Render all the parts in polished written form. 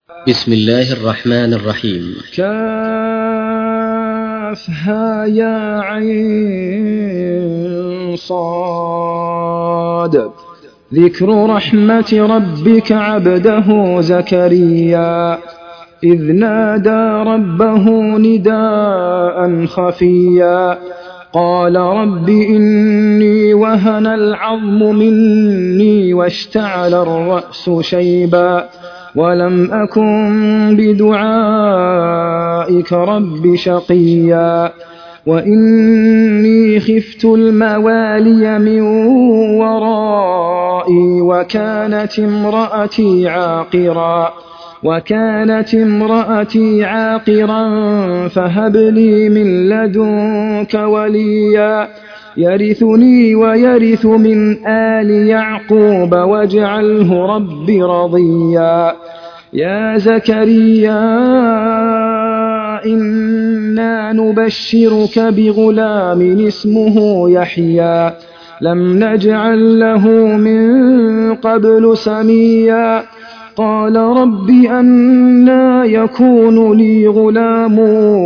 بسم الله الرحمن الرحيم. كافها يا عين صاد. ذكر رحمة ربك عبده زكريا إذ نادى ربه نداء خفيا قال رب إني وهن العظم مني واشتعل الرأس شيبا ولم أكن بدعائك رب شقيا وإني خفت الموالي من ورائي وكانت امرأتي عاقرا فهب لي من لدنك وليا يرثني ويرث من آل يعقوب واجعله رب رضيا يا زكريا إنا نبشرك بغلام اسمه يحيى لم نجعل له من قبل سميا قال رب أنى يكون لي غلام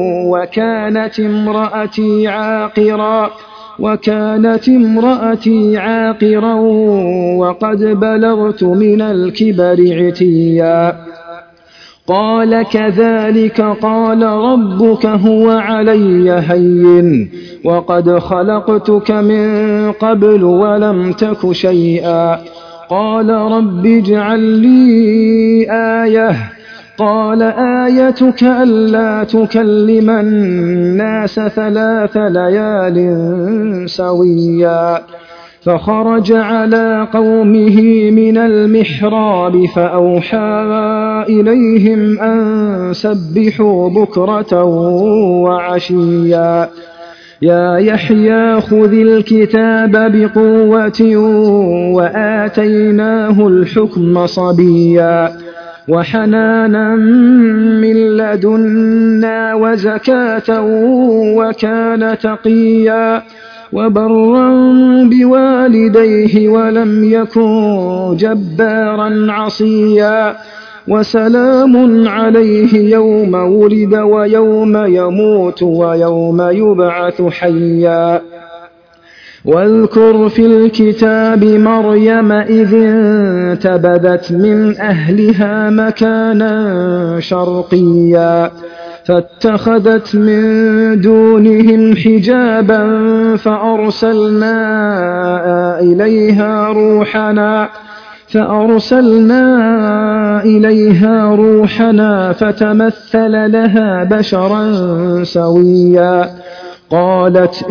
وكانت امرأتي عاقرا وقد بلغت من الكبر عتيا قال كذلك قال ربك هو علي هين وقد خلقتك من قبل ولم تك شيئا قال رب اجعل لي آية قال آيتك ألا تكلم الناس 3 ليال سويا فخرج على قومه من المحراب فأوحى إليهم أن سبحوا بكرة وعشيا يا يحيى خذ الكتاب بقوة وآتيناه الحكم صبيا وحنانا من لدنا وزكاة وكان تقيا وبرا بوالديه ولم يكن جبارا عصيا وسلام عليه يوم ولد ويوم يموت ويوم يبعث حيا واذكر في الكتاب مريم إذ انتبذت من أهلها مكانا شرقيا فاتخذت من دونهم حجابا فأرسلنا إليها روحنا فتمثل لها بشرا سويا قالت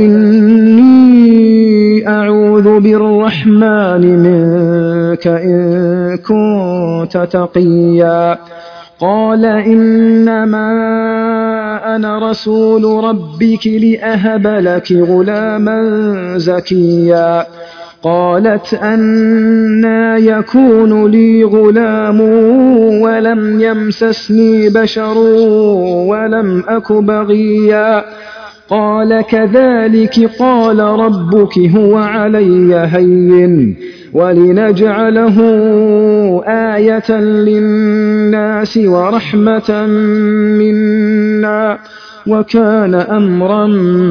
إني أعوذ بالرحمن منك إن كنت تقيا قال إنما أنا رسول ربك لأهب لك غلاما زكيا قالت أنى يكون لي غلام ولم يمسسني بشر ولم أك بغيا قال كذلك قال ربك هو علي هين ولنجعله آية للناس ورحمة منا وكان أمرا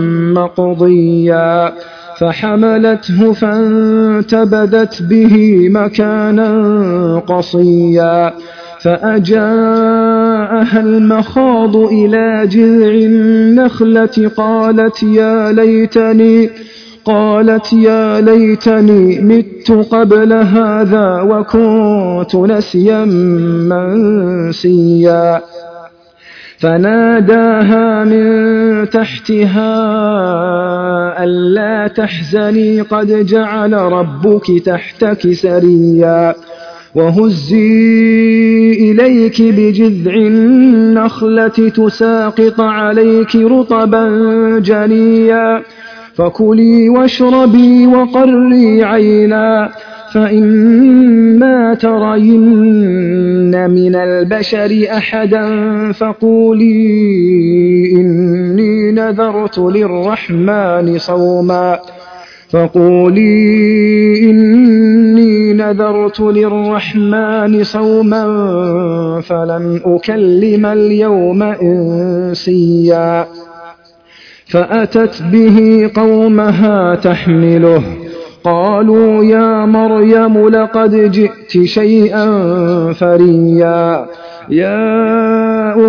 مقضيا فحملته فانتبذت به مكانا قصيا فأجاءها المخاض إلى جذع النخلة قالت يا ليتني مت قبل هذا وكنت نسيا منسيا فناداها من تحتها ألا تحزني قد جعل ربك تحتك سريا وهزي إليك بجذع النخلة تساقط عليك رطبا جنيا فكلي واشربي وقري عينا فإما ترين من البشر أحدا فقولي إني نذرت نذرت للرحمن صوما فلن أكلم اليوم إنسيا فأتت به قومها تحمله قالوا يا مريم لقد جئت شيئا فريا يا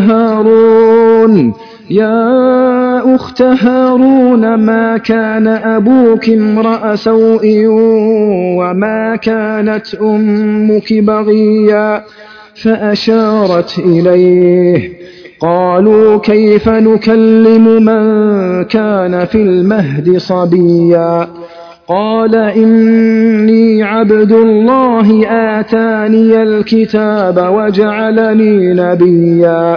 أخت هارون ما كان أبوك امرأ سوء وما كانت أمك بغيا فأشارت إليه قالوا كيف نكلم من كان في المهد صبيا قال إني عبد الله آتاني الكتاب وجعلني نبيا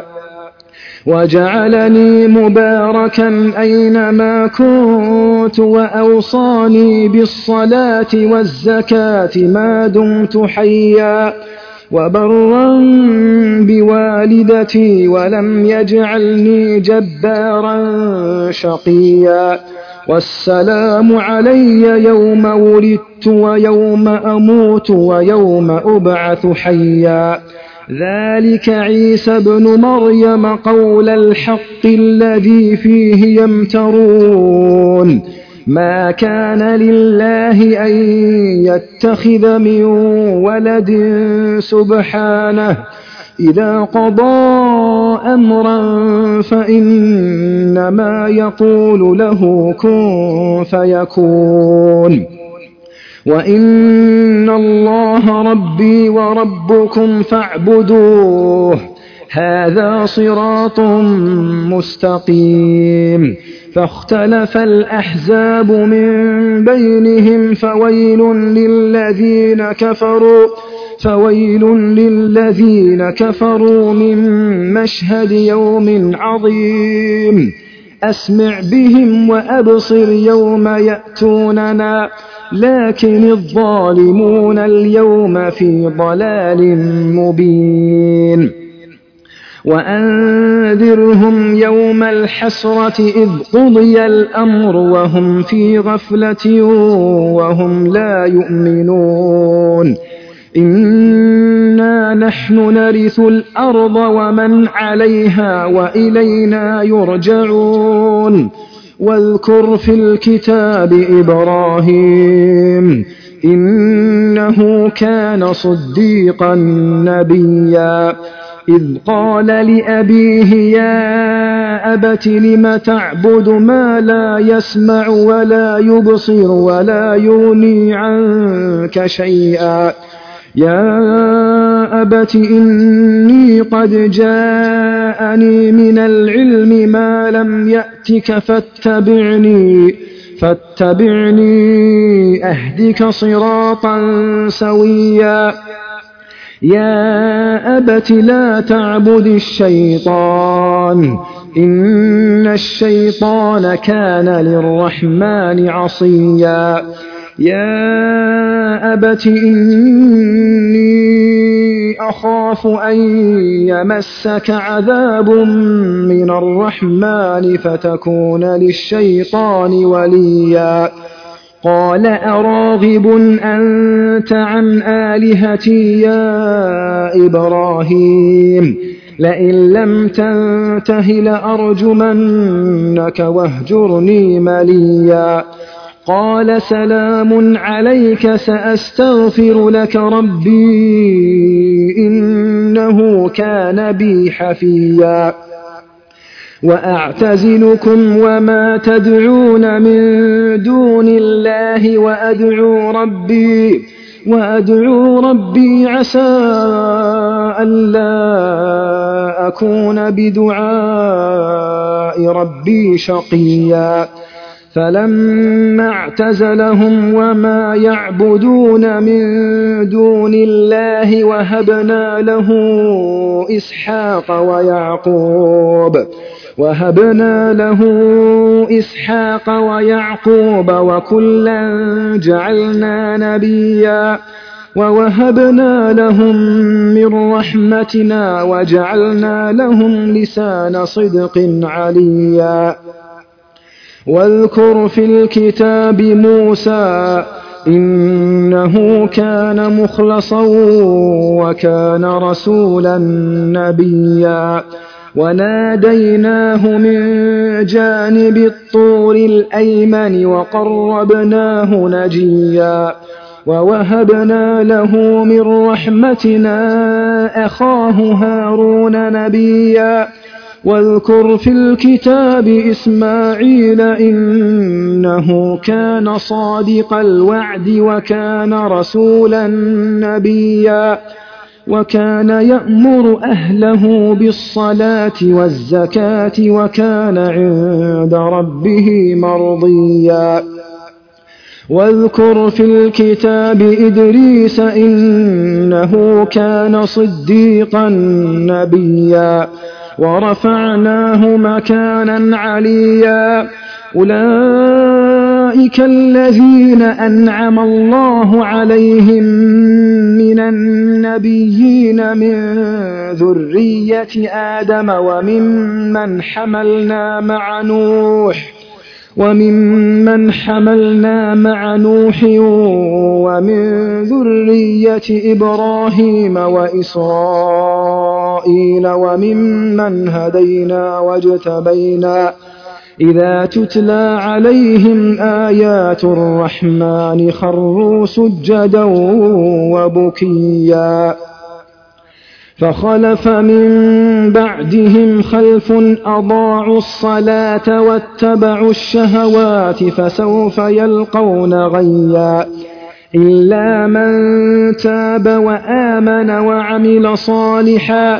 وجعلني مباركا أينما كنت وأوصاني بالصلاة والزكاة ما دمت حيا وبرا بوالدتي ولم يجعلني جبارا شقيا والسلام علي يوم ولدت ويوم أموت ويوم أبعث حيا ذلك عيسى ابن مريم قول الحق الذي فيه يمترون ما كان لله أن يتخذ من ولد سبحانه إذا قضى أمرا فإنما يقول له كن فيكون وإن الله ربي وربكم فاعبدوه هذا صراط مستقيم فاختلف الأحزاب من بينهم فويل للذين كفروا من مشهد يوم عظيم أسمع بهم وأبصر يوم يأتوننا لكن الظالمون اليوم في ضلال مبين وأنذرهم يوم الحسرة إذ قضي الأمر وهم في غفلة وهم لا يؤمنون إنا نحن نرث الأرض ومن عليها وإلينا يرجعون واذكر في الكتاب إبراهيم إنه كان صديقا نبيا إذ قال لأبيه يا أبت لم تعبد ما لا يسمع ولا يبصر ولا يغني عنك شيئا يا أبت إني قد جاءني من العلم ما لم يأتك فاتبعني أهدك صراطا سويا يا أبت لا تعبد الشيطان إن الشيطان كان للرحمن عصيا يا أبت إني أخاف أن يمسك عذاب من الرحمن فتكون للشيطان وليا قال أراغب أنت عن آلهتي يا إبراهيم لئن لم تنته لأرجمنك واهجرني مليا قال سلام عليك سأستغفر لك ربي إنه كان بي حفيا وأعتزلكم وما تدعون من دون الله وأدعو ربي عسى ألا أكون بدعاء ربي شقيا فلما اعتزلهم وما يعبدون من دون الله وهبنا له إسحاق ويعقوب وكلا جعلنا نبيا ووهبنا لهم من رحمتنا وجعلنا لهم لسان صدق عليا واذكر في الكتاب موسى إنه كان مخلصا وكان رسولا نبيا. وناديناه من جانب الطور الأيمن وقربناه نجيا. ووهبنا له من رحمتنا أخاه هارون نبيا. واذكر في الكتاب إسماعيل إنه كان صادق الوعد وكان رسولا نبيا. وكان يأمر أهله بالصلاة والزكاة وكان عند ربه مرضيا. واذكر في الكتاب إدريس إنه كان صديقا نبيا. ورفعناه مكانا عليا. أولئك الذين أنعم الله عليهم من النبيين من ذرية آدم وممن حملنا مع نوح ومن ذرية إبراهيم وإسرائيل وممن هدينا واجتبينا إذا تتلى عليهم آيات الرحمن خروا سجدا وبكيا. فخلف من بعدهم خلف أضاعوا الصلاة واتبعوا الشهوات فسوف يلقون غيا. إلا من تاب وآمن وعمل صالحا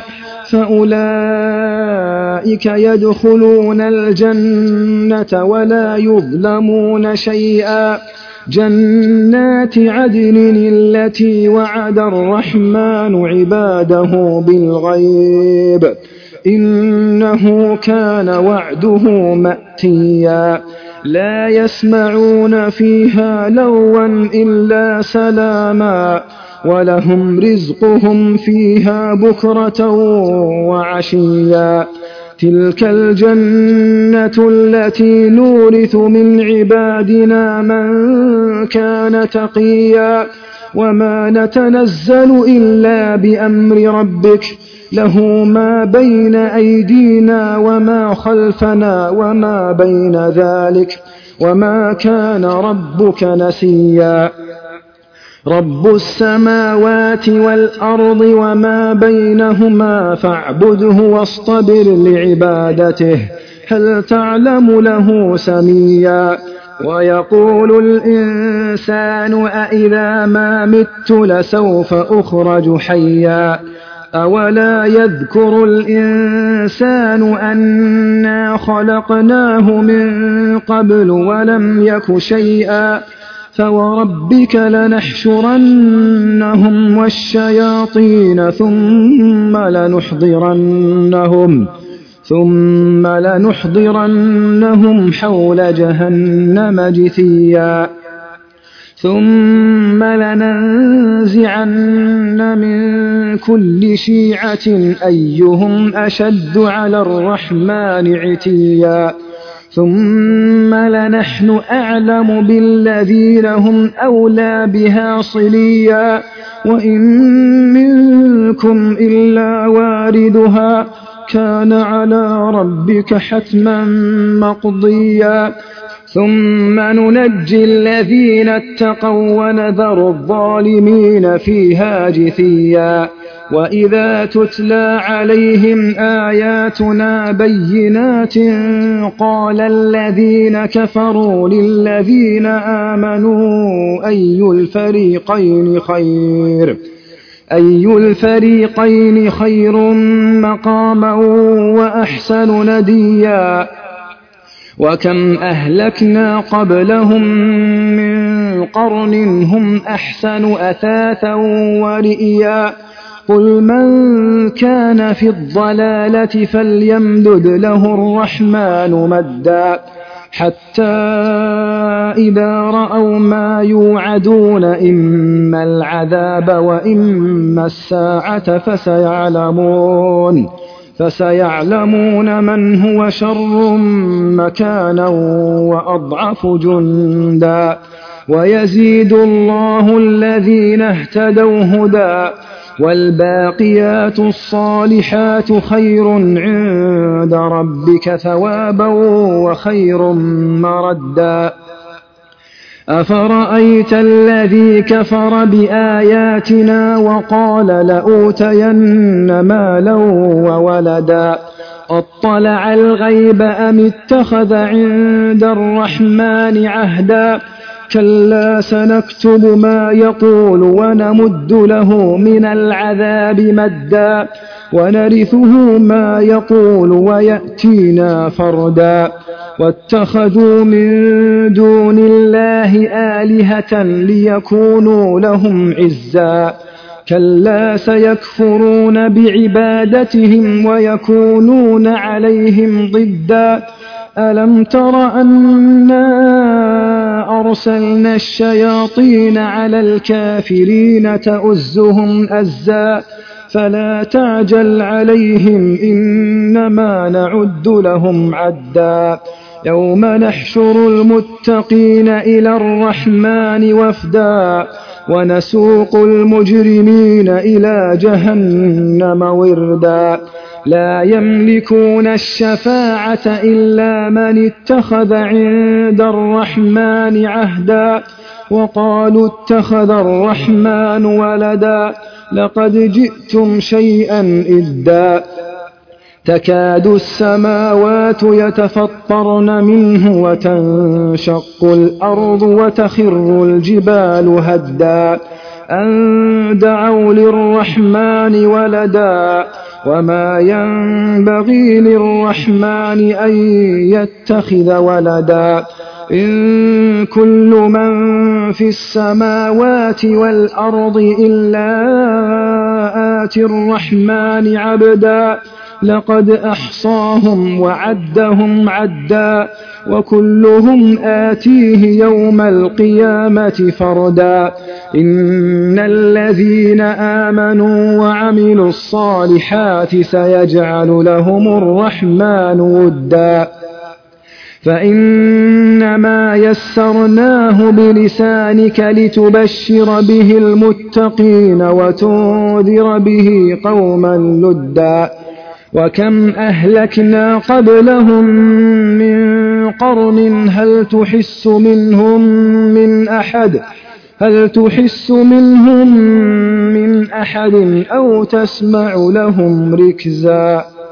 فأولئك يدخلون الجنة ولا يظلمون شيئا. جنات عدن التي وعد الرحمن عباده بالغيب إنه كان وعده مأتيا. لا يسمعون فيها لغوا إلا سلاما ولهم رزقهم فيها بكرة وعشيا. تلك الجنة التي نورث من عبادنا من كان تقيا. وما نتنزل إلا بأمر ربك له ما بين أيدينا وما خلفنا وما بين ذلك وما كان ربك نسيا. رب السماوات والأرض وما بينهما فاعبده واصطبر لعبادته هل تعلم له سميا. ويقول الإنسان أإذا ما مت لسوف أخرج حيا. أولا يذكر الإنسان أنا خلقناه من قبل ولم يك شيئا. فوربك لنحشرنهم والشياطين ثم لنحضرنهم حول جهنم جثيا. ثم لننزعن من كل شيعة أيهم أشد على الرحمن عتيا. ثم لنحن أعلم بالذين هم أولى بها صليا. وإن منكم إلا واردها كان على ربك حتما مقضيا. ثم ننجي الذين اتقوا ونذر الظالمين فيها جثيا. وإذا تتلى عليهم آياتنا بينات قال الذين كفروا للذين آمنوا أي الفريقين خير مقاما وأحسن نديا. وكم أهلكنا قبلهم من قرن هم أحسن أثاثا ورئيا. قل من كان في الضلالة فليمدد له الرحمن مدا حتى إذا رأوا ما يوعدون إما العذاب وإما الساعة فسيعلمون من هو شر مكانا وأضعف جندا. ويزيد الله الذين اهتدوا هدى والباقيات الصالحات خير عند ربك ثوابا وخير مردا أفرأيت الذي كفر بآياتنا وقال لأوتين مالا وولدا أطلع الغيب أم اتخذ عند الرحمن عهدا كلا سنكتب ما يقول ونمد له من العذاب مدا ونرثه ما يقول ويأتينا فردا واتخذوا من دون الله آلهة ليكونوا لهم عزا كلا سيكفرون بعبادتهم ويكونون عليهم ضدا ألم تر أنا أرسلنا الشياطين على الكافرين تؤزهم أزا فلا تعجل عليهم إنما نعد لهم عدا يوم نحشر المتقين إلى الرحمن وفدا ونسوق المجرمين إلى جهنم وردا لا يملكون الشفاعة إلا من اتخذ عند الرحمن عهدا وقالوا اتخذ الرحمن ولدا لقد جئتم شيئا إدا تكاد السماوات يتفطرن منه وتنشق الأرض وتخر الجبال هدا أن دعوا للرحمن ولدا وما ينبغي للرحمن أن يتخذ ولدا إن كل من في السماوات والأرض إلا آتي الرحمن عبدا لقد أحصاهم وعدهم عدا وكلهم آتيه يوم القيامة فردا إن الذين آمنوا وعملوا الصالحات سيجعل لهم الرحمن ودا فإنما يسرناه بلسانك لتبشر به المتقين وتنذر به قوما لدا وكم أهلكنا قبلهم من قرن هل تحس منهم من أحد أو تسمع لهم ركزا